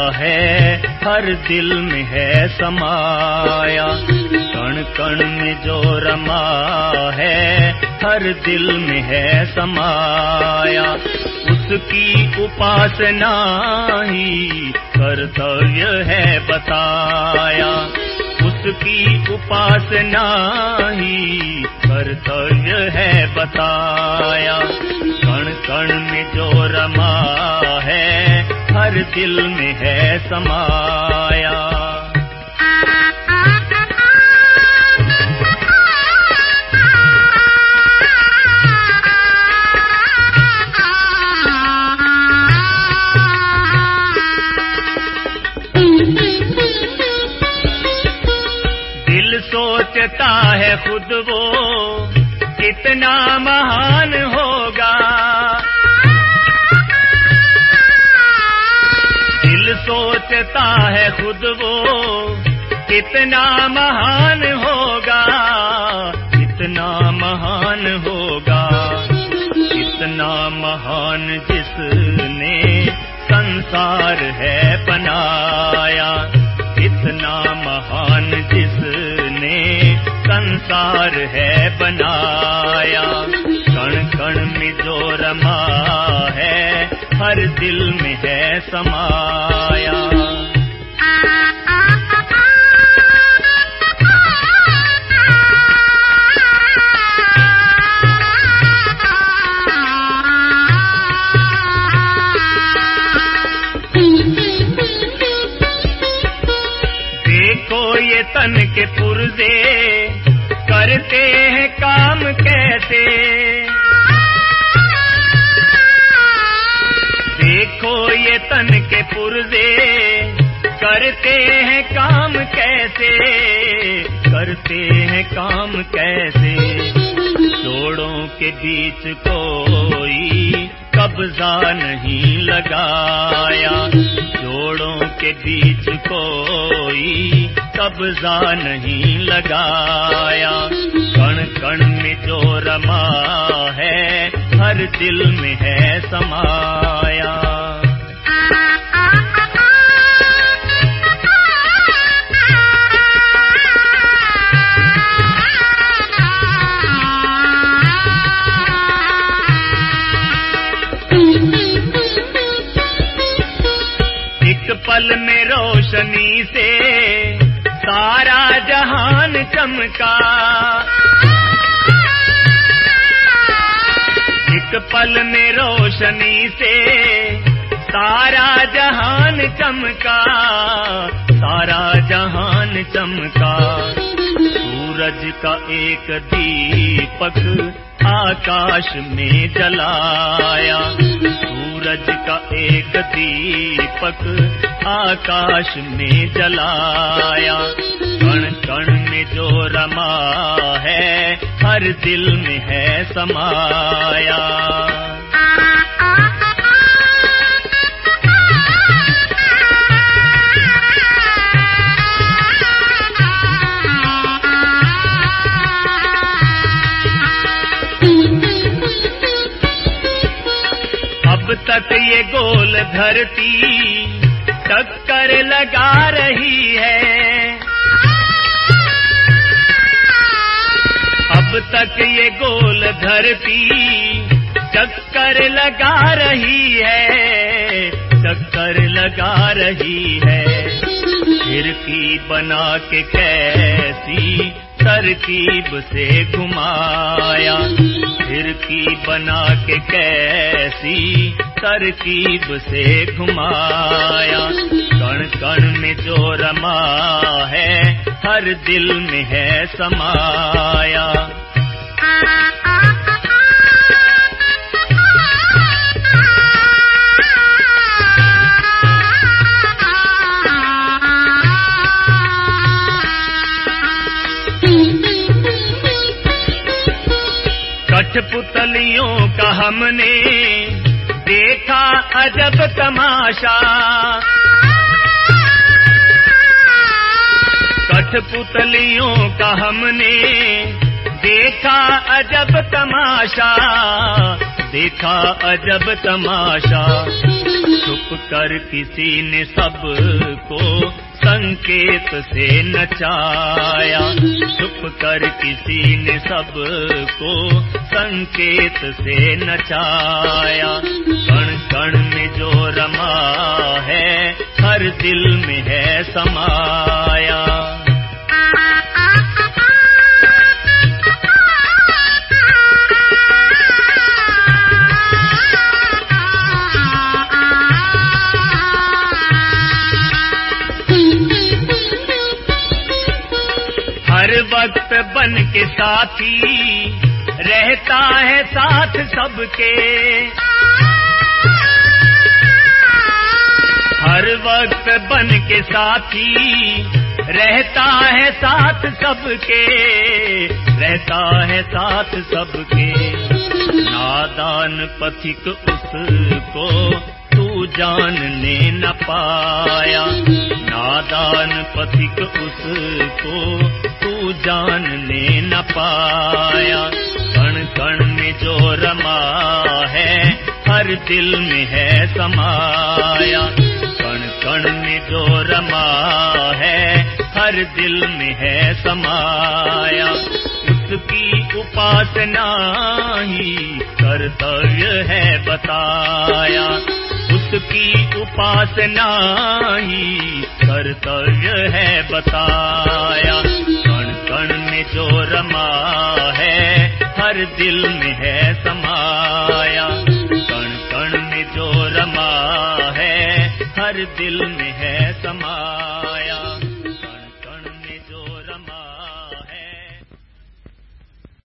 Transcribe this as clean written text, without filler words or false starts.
है हर दिल में है समाया, कण कण में जो रमा है हर दिल में है समाया। उसकी उपासना ही कर्तव्य है बताया, उसकी उपासना ही कर्तव्य है बताया। कण कण में जो रमा है हर दिल में है समाया। दिल सोचता है खुद वो कितना महान होगा, दिल सोचता है खुद वो कितना महान होगा, कितना महान होगा, कितना महान जिसने संसार है बनाया, कितना महान जिसने संसार है बनाया। कण कण में जो रमा है हर दिल में है समाया। देखो ये तन के पुर्जे करते हैं काम कैसे, देखो ये तन के पुर्जे करते हैं काम कैसे, करते हैं काम कैसे। जोड़ों के बीच कोई कब्जा नहीं लगाया, जोड़ों के बीच कोई कब्जा नहीं लगाया। कण कण में जो रमा है हर दिल में है समाया। एक पल में रोशनी से सारा जहान चमका, एक पल में रोशनी से सारा जहान चमका, सारा जहान चमका। सूरज का एक दीपक आकाश में जलाया, सूरज का एक दीपक आकाश में जलाया। कण कण में जो रमा है हर दिल में है समाया। अब तक ये गोल धरती टक्कर लगा रही है, अब तक ये गोल धरती टक्कर लगा रही है, टक्कर लगा रही है। खिड़की बना के कैसी तरकीब से घुमाया, खिड़की बना के कैसी तरकीब से घुमाया। कण कण में जो रमा है हर दिल में है समाया। कठपुतलियों का हमने देखा अजब तमाशा, कठपुतलियों का हमने देखा अजब तमाशा, देखा अजब तमाशा। छुप कर किसी ने सबको संकेत से नचाया, छुप कर किसी ने सबको संकेत से नचाया। कण कण में जो रमा है हर दिल में है समाया। हर वक्त बन के साथी रहता है साथ सबके, हर वक्त बन के साथी रहता है साथ सबके, रहता है साथ सबके। नादान पथिक उसको तू जानने न पाया, नादान पथिक उसको तू जानने न पाया। कण कण में जो रमा है हर दिल में है समाया, कण कण में जो रमा है हर दिल में है समाया। उसकी उपासना ही कर्तव्य है बताया, उसकी उपासना ही कर्तव्य है बताया। कण कण में जो रमा है हर दिल में है समाया, कण कण में जो रमा है हर दिल में